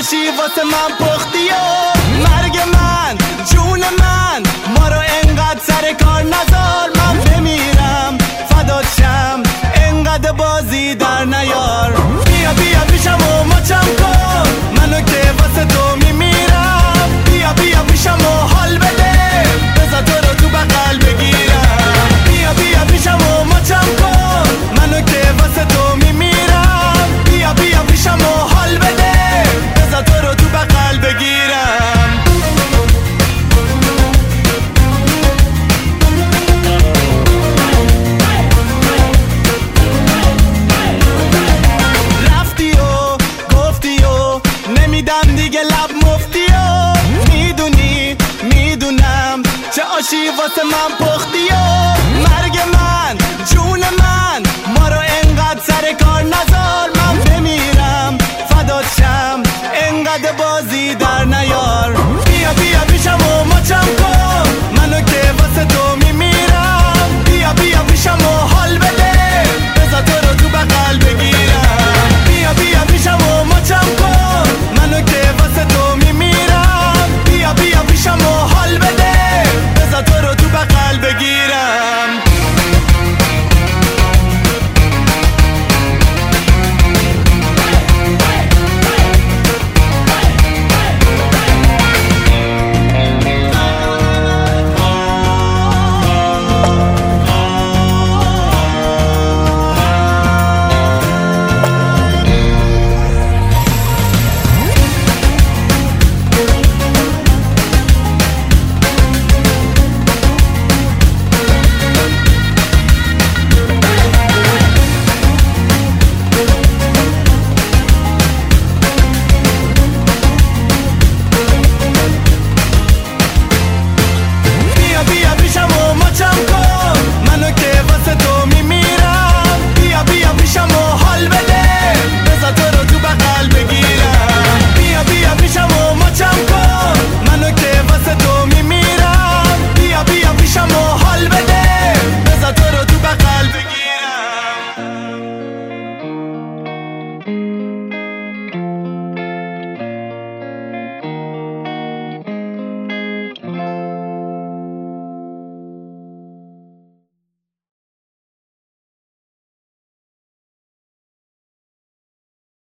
آشی واسه من پختی و مرگ من جون من ما رو انقدر سر کار نذار، من بمیرم فدات شم انقدر بازی در نیار. بیا بیا پیشم و مچم کن منو که واسه تو میمیرم، بیا بیا پیشم و حال بده بذار تو رو تو بغل بگیرم. بیا بیا پیشم و مچم کن منو که واسه تو میمیرم، بیا بیا پیشم و حال بده بذار تو رو تو بغل بگیرم. رفتی و گفتی و نمیدم دیگه لب مفتی و میدونی میدونم چه آشی واسه من